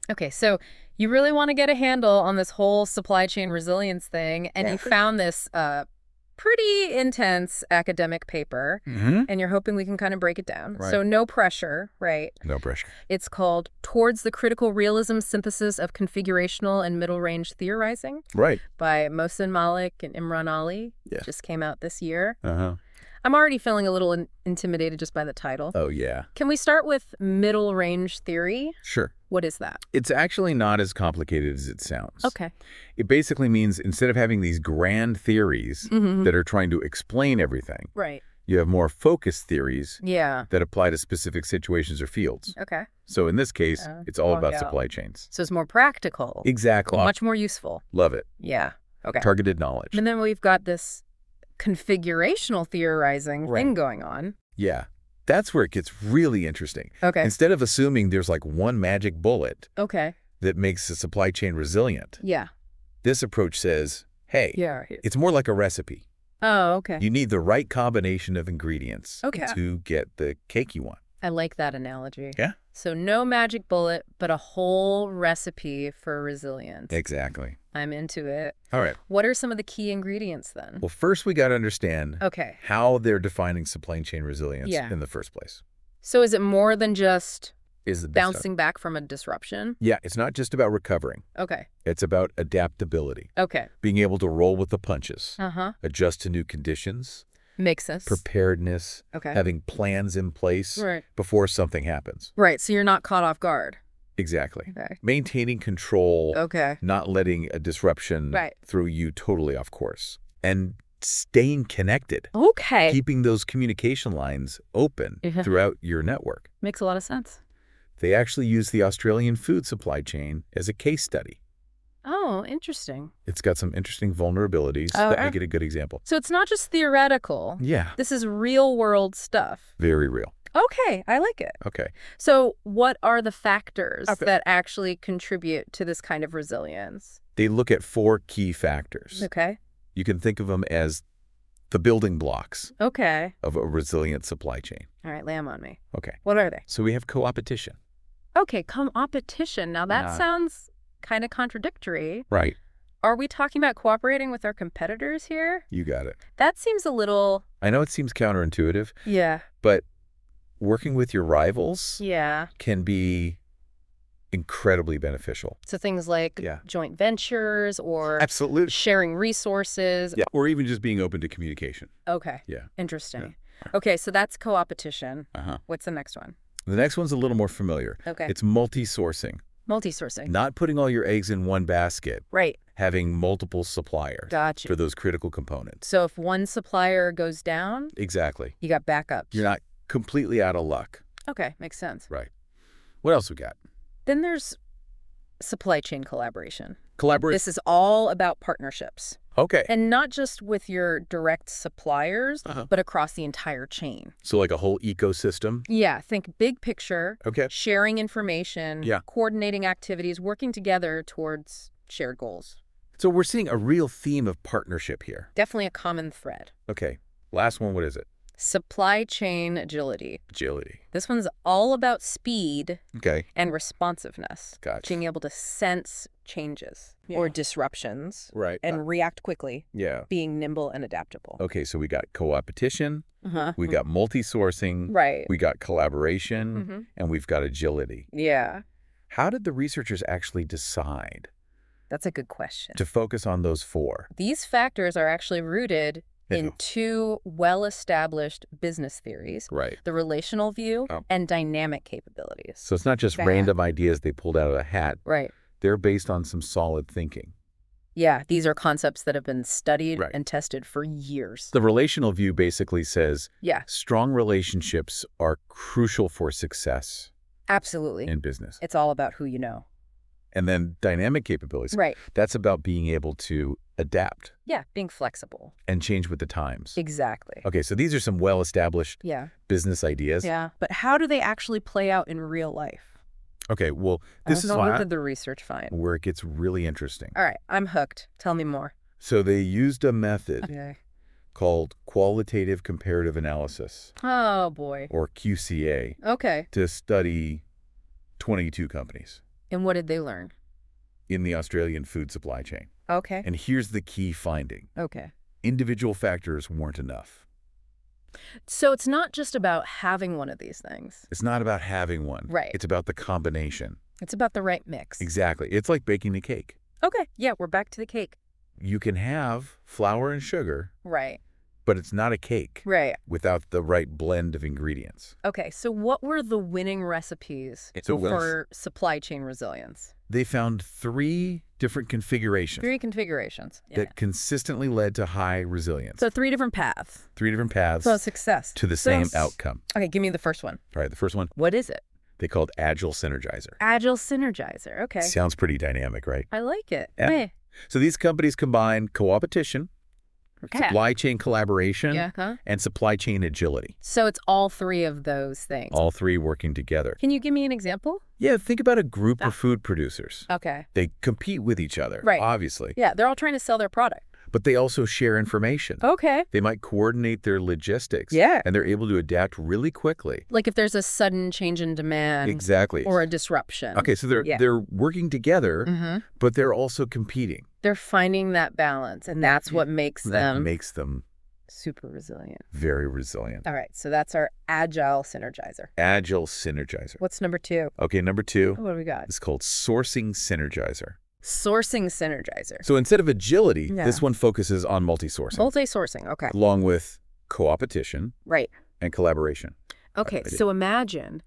Okay, so you really want to get a handle on this whole supply chain resilience thing, and you found this pretty intense academic paper, and you're hoping we can kind of break it down. Right. So no pressure, right? No pressure. It's called Towards the Critical Realism Synthesis of Configurational and Middle-Range Theorizing Right. by Mohsen Malik and Imran Ali. Yeah. Just came out this year. Uh-huh. I'm already feeling a little intimidated just by the title. Oh, yeah. Can we start with middle-range theory? Sure. What is that? It's actually not as complicated as it sounds. Okay. It basically means instead of having these grand theories that are trying to explain everything, Right. you have more focused theories Yeah. that apply to specific situations or fields. Okay. So in this case, it's all about yeah. supply chains. So it's more practical. Exactly. Much more useful. Love it. Yeah. Okay. Targeted knowledge. And then we've got this configurational theorizing thing going on. Yeah. That's where it gets really interesting. Okay. Instead of assuming there's like one magic bullet Okay. that makes the supply chain resilient, Yeah. this approach says, hey, Yeah. it's more like a recipe. Oh, okay. You need the right combination of ingredients Okay. to get the cake you want. I like that analogy. Yeah? So no magic bullet, but a whole recipe for resilience. Exactly. I'm into it. All right. What are some of the key ingredients then? Well, first we got to understand Okay. how they're defining supply chain resilience in the first place. So is it more than just Is the best bouncing back from a disruption? Yeah, it's not just about recovering. Okay. It's about adaptability, Okay. being able to roll with the punches, Uh-huh. adjust to new conditions, Makes sense. preparedness, Okay. having plans in place Right. before something happens. Right. So you're not caught off guard. Exactly. Okay. Maintaining control, Okay. not letting a disruption Right. throw you totally off course, and staying connected, Okay. keeping those communication lines open Yeah. throughout your network. Makes a lot of sense. They actually use the Australian food supply chain as a case study. Oh, interesting. It's got some interesting vulnerabilities Oh, that make it a good example. So it's not just theoretical. Yeah, This is real world stuff. very real. Okay, I like it. Okay. So what are the factors Okay. that actually contribute to this kind of resilience? They look at 4 key factors. Okay. You can think of them as the building blocks Okay. of a resilient supply chain. All right, lay 'em on me. Okay. What are they? So we have co-opetition. Okay, competition. Now that Yeah. sounds kind of contradictory. Right. Are we talking about cooperating with our competitors here? You got it. That seems a little... I know it seems counterintuitive, Yeah. but working with your rivals Yeah. can be incredibly beneficial. So things like Yeah. joint ventures or Absolutely. sharing resources. Yeah. Or even just being open to communication. Okay. Yeah. Interesting. Okay, so that's co-opetition. Uh-huh. What's the next one? The next one's a little more familiar. Okay. It's multi-sourcing. Multi-sourcing. Not putting all your eggs in one basket, Right. having multiple suppliers Gotcha. for those critical components. So if one supplier goes down, Exactly. you got backups. You're not completely out of luck. Okay, makes sense. Right. What else we got? Then there's supply chain collaboration. Collaborate. This is all about partnerships. Okay. And not just with your direct suppliers, Uh-huh. but across the entire chain. So like a whole ecosystem. Yeah, think big picture, Okay. sharing information, Yeah. coordinating activities, working together towards shared goals. So we're seeing a real theme of partnership here. Definitely a common thread. Okay. Last one, what is it? Supply chain agility. Agility. This one's all about speed Okay. and responsiveness. Gotcha. Being able to sense changes or disruptions Right. and react quickly, Yeah. being nimble and adaptable. Okay, so we got co-opetition, Uh-huh. we got multi-sourcing, Right. we got collaboration, Mhm. and we've got agility. Yeah, How did the researchers actually decide that's a good question. to focus on those 4? These factors are actually rooted in Yeah. 2 well-established business theories, Right. the relational view Oh. and dynamic capabilities. So it's not just Bad. random ideas they pulled out of a hat. Right. They're based on some solid thinking. Yeah, these are concepts that have been studied Right. and tested for years. The relational view basically says Yeah, strong relationships are crucial for success absolutely. in business. It's all about who you know. And then dynamic capabilities. Right. That's about being able to adapt Yeah, being flexible. and change with the times. Exactly. Okay, so these are some well-established Yeah. business ideas. Yeah. But how do they actually play out in real life? Okay, well, this is What did the research find? where it gets really interesting. All right, I'm hooked. Tell me more. So they used a method Okay. called qualitative comparative analysis, Oh, boy. or QCA, Okay. to study 22 companies. And what did they learn? in the Australian food supply chain. Okay. And here's the key finding. Okay. Individual factors weren't enough. So it's not just about having one of these things. It's not about having one. Right. It's about the combination. It's about the right mix. Exactly. It's like baking a cake. Okay. Yeah, we're back to the cake. You can have flour and sugar, Right. but it's not a cake Right. without the right blend of ingredients. Okay. So what were the winning recipes So for supply chain resilience? they found 3 different configurations 3 configurations. Yeah. that consistently led to high resilience. So 3 different paths. 3 different paths So success. to the same outcome. Okay, give me the first one. All right, the first one, What is it? they called Agile Synergizer. Agile Synergizer. Okay. Sounds pretty dynamic, right? I like it. Yeah. Hey. So these companies combine co-opetition, Okay. supply chain collaboration, Yeah. Huh? and supply chain agility. So it's all 3 of those things. All 3 working together. Can you give me an example? Yeah, think about a group of food producers. Okay. They compete with each other, Right. obviously, Yeah, they're all trying to sell their product. but they also share information. Okay. They might coordinate their logistics. Yeah. And they're able to adapt really quickly. Like if there's a sudden change in demand Exactly. or a disruption. Okay, so they're working together, Mm-hmm. but they're also competing. They're finding that balance, and that's what makes That them makes them super resilient. very resilient. All right, so that's our Agile Synergizer. Agile Synergizer. What's number 2? Okay, number 2 What do we got? is called Sourcing Synergizer. Sourcing Synergizer. So instead of agility, Yeah. this one focuses on multi-sourcing, Multi-sourcing. Okay. along with co-opetition Right. and collaboration. Okay, idea. so imagine,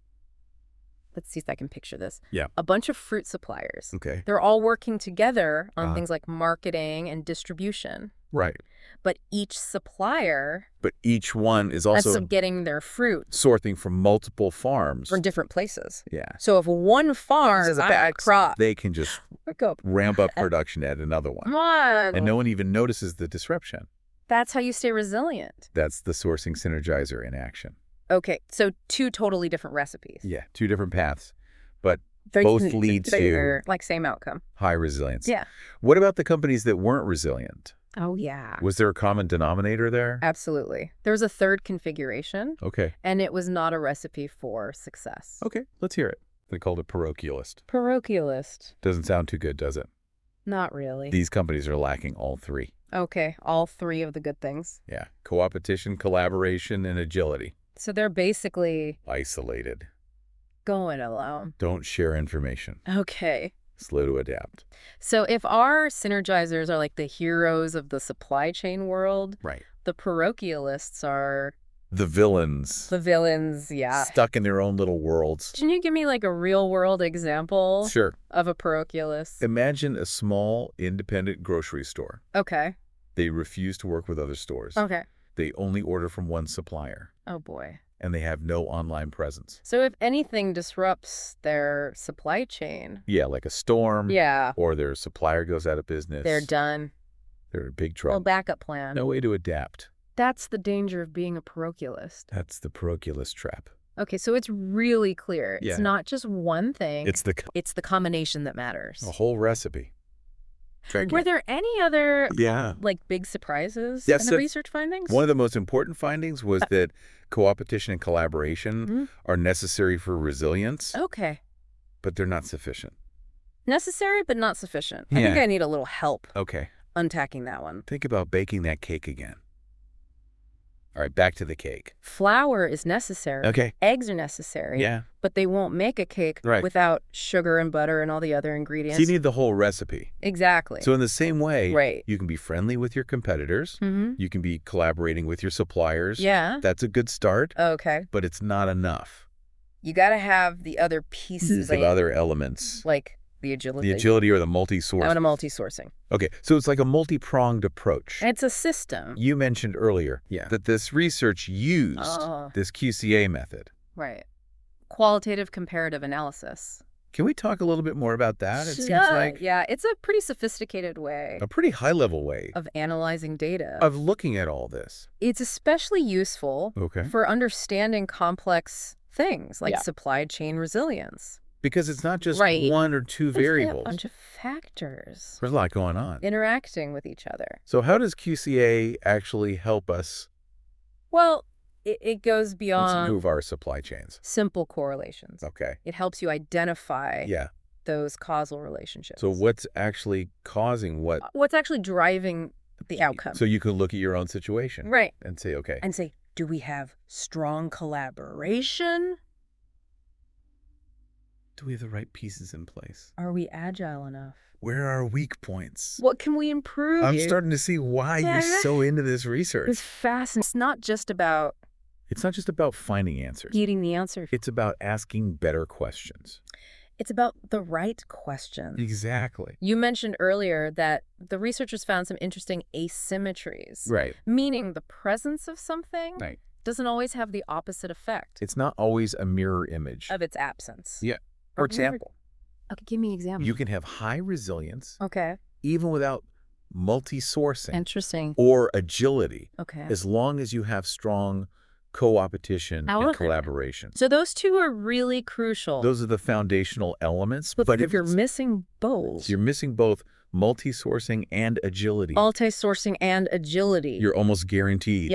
let's see if I can picture this. Yeah. A bunch of fruit suppliers. Okay. They're all working together on Uh-huh. things like marketing and distribution. Right. But each supplier But each one is that's also getting their fruit sorting from multiple farms. from different places. Yeah. So if one farm This has is a a bad crop, They can just go, ramp up production at another one. come on. And no one even notices the disruption. That's how you stay resilient. That's the Sourcing Synergizer in action. Okay, so 2 totally different recipes. Yeah, 2 different paths, but They- both lead to they're like same outcome. high resilience. Yeah. What about the companies that weren't resilient? Oh, yeah. Was there a common denominator there? Absolutely. There was a 3rd configuration, Okay. and it was not a recipe for success. Okay, let's hear it. They called it parochialist. Parochialist. Doesn't sound too good, does it? Not really. These companies are lacking all 3. Okay, all 3 of the good things. Yeah, co-opetition, collaboration, and agility. So they're basically Isolated. going alone. Don't share information. Okay. Slow to adapt. So if our synergizers are like the heroes of the supply chain world, Right. the parochialists are The villains. the villains, yeah. Stuck in their own little worlds. Can you give me like a real world example Sure. of a parochialist? Imagine a small, independent grocery store. Okay. They refuse to work with other stores. Okay. They only order from one supplier, Oh boy. and they have no online presence. So if anything disrupts their supply chain, Yeah, like a storm. yeah, Or their supplier goes out of business. they're done. They're in big Well, trouble. backup plan. No way to adapt. That's the danger of being a parochialist. That's the parochialist trap. Okay, so it's really clear. It's Yeah. not just one thing. It's It's the combination that matters. a whole recipe. Were there any other Yeah. like big surprises Yes, in the so research findings? One of the most important findings was that co-opetition and collaboration Mhm. are necessary for resilience, Okay. but they're not sufficient. Necessary but not sufficient. I think Yeah. I need a little help Okay. unpacking that one. Think about baking that cake again. All right, back to the cake. Flour is necessary. Okay. Eggs are necessary. Yeah. But they won't make a cake Right. without sugar and butter and all the other ingredients. So you need the whole recipe. Exactly. So in the same way, Right. you can be friendly with your competitors. Mm-hmm. You can be collaborating with your suppliers. Yeah. That's a good start, Okay. but it's not enough. You got to have the other pieces Of other elements. like the agility. The agility or the multi-source. And a multi-sourcing. Okay, so it's like a multi-pronged approach. And it's a system. You mentioned earlier Yeah. that this research used Oh. this QCA method. Right. Qualitative comparative analysis. Can we talk a little bit more about that? It seems Yeah, like yeah, it's a pretty sophisticated way a pretty high-level way of analyzing data. of looking at all this. It's especially useful Okay. for understanding complex things like Yeah. supply chain resilience. Because it's not just Right. one or two There's variables. a bunch of factors There's a lot going on. interacting with each other. So how does QCA actually help us Well, it goes beyond move our supply chains? simple correlations. Okay. It helps you identify Yeah. those causal relationships. So what's actually causing what? What's actually driving the outcome? So you can look at your own situation. Right. And say, okay. And say, do we have strong collaboration? Do we have the right pieces in place? Are we agile enough? Where are weak points? What can we improve? I'm starting to see why you're so into this research. It's fascinating. It's not just about finding answers. getting the answer. It's about asking better questions. It's about the right questions. Exactly. You mentioned earlier that the researchers found some interesting asymmetries. Right. Meaning the presence of something Right. doesn't always have the opposite effect It's not always a mirror image. of its absence. Yeah. For example, Okay, give me an example. you can have high resilience Okay. even without multi-sourcing Interesting. or agility, Okay. as long as you have strong co-opetition However- and collaboration. So those two are really crucial. Those are the foundational elements. but if you're missing both, you're missing both multi-sourcing and agility, multi-sourcing and agility, you're almost guaranteed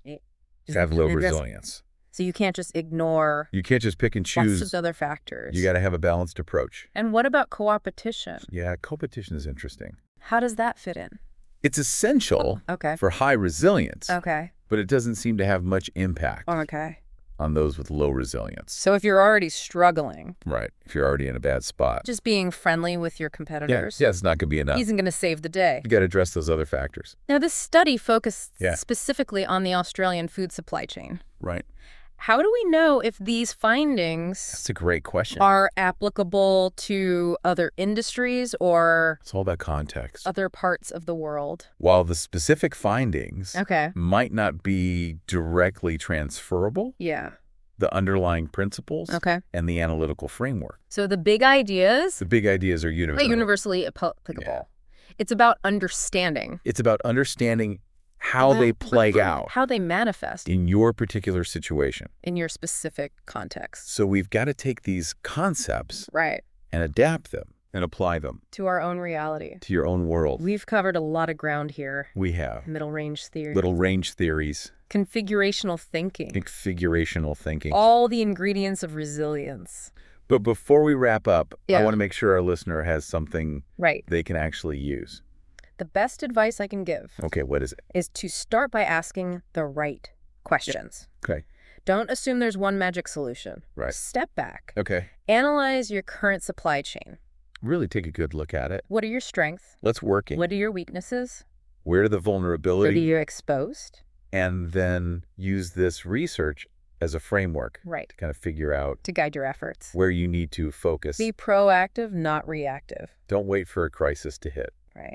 to have low resilience. So you can't just ignore You can't just pick and lots choose. of other factors. You got to have a balanced approach. And what about co-opetition? Yeah, competition is interesting. How does that fit in? It's essential Okay. for high resilience, Okay. but it doesn't seem to have much impact Okay. on those with low resilience. So if you're already struggling, Right. If you're already in a bad spot. just being friendly with your competitors Yeah, it's not going to be enough. isn't going to save the day. You got to address those other factors. Now, this study focused Yeah. specifically on the Australian food supply chain. Right. How do we know if these findings That's a great question. are applicable to other industries or It's all about context. other parts of the world? While the specific findings Okay. might not be directly transferable, Yeah. the underlying principles Okay. and the analytical framework, So the big ideas the big ideas are are universal. universally applicable. Yeah. It's about understanding It's about understanding how they play out how they manifest in your particular situation. in your specific context. So we've got to take these concepts Right. and adapt them and apply them To our own reality. to your own world. We've covered a lot of ground here. We have Middle range theory. little range theories, Configurational thinking. configurational thinking. All the ingredients of resilience. But before we wrap up, I Yeah. want to make sure our listener has something Right. they can actually use. The best advice I can give Okay, what is it? is to start by asking the right questions. Okay. Don't assume there's one magic solution. Right. Step back. Okay. Analyze your current supply chain. Really take a good look at it. What are your strengths? Let's work it. What are your weaknesses? Where are the What are vulnerability? you exposed? And then use this research as a framework Right. to kind of figure out To guide your efforts. where you need to focus. Be proactive, not reactive. Don't wait for a crisis to hit. Right.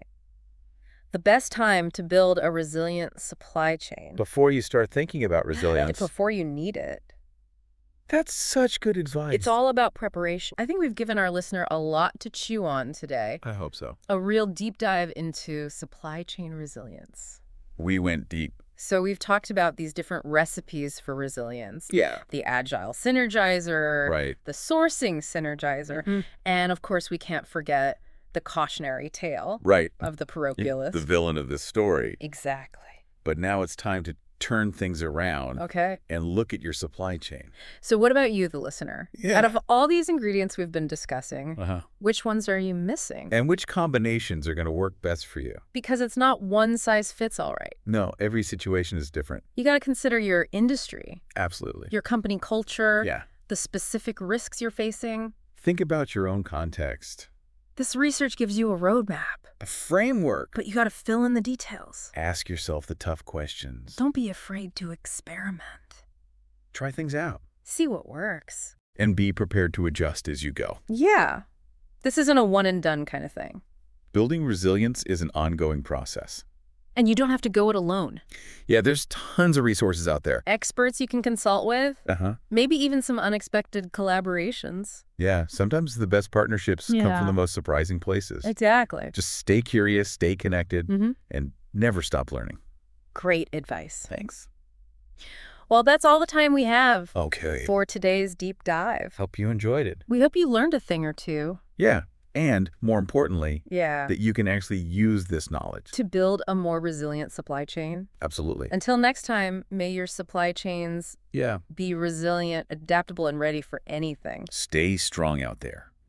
The best time to build a resilient supply chain Before you start thinking about resilience, before you need it. that's such good advice. It's all about preparation. I think we've given our listener a lot to chew on today. I hope so. A real deep dive into supply chain resilience. We went deep. So we've talked about these different recipes for resilience. Yeah. The agile synergizer, Right. the sourcing synergizer, and of course we can't forget the cautionary tale Right. of the parochialist. The villain of this story. Exactly. But now it's time to turn things around Okay. and look at your supply chain. So what about you, the listener? Yeah. Out of all these ingredients we've been discussing, Uh-huh. which ones are you missing? And which combinations are going to work best for you? Because it's not one size fits all, right? No, every situation is different. You got to consider your industry, Absolutely. your company culture, Yeah. the specific risks you're facing. Think about your own context. This research gives you a roadmap, A framework. but you got to fill in the details. Ask yourself the tough questions. Don't be afraid to experiment. Try things out. See what works. And be prepared to adjust as you go. Yeah. This isn't a one and done kind of thing. Building resilience is an ongoing process. And you don't have to go it alone. Yeah, there's tons of resources out there. Experts you can consult with, Uh-huh. maybe even some unexpected collaborations. Yeah, sometimes the best partnerships come Yeah. from the most surprising places. Exactly. Just stay curious, stay connected, and never stop learning. Great advice. Thanks. Well, that's all the time we have Okay. for today's deep dive. Hope you enjoyed it. We hope you learned a thing or two. Yeah, and more importantly, Yeah. that you can actually use this knowledge. To build a more resilient supply chain. Absolutely. Until next time, may your supply chains Yeah. be resilient, adaptable, and ready for anything. Stay strong out there.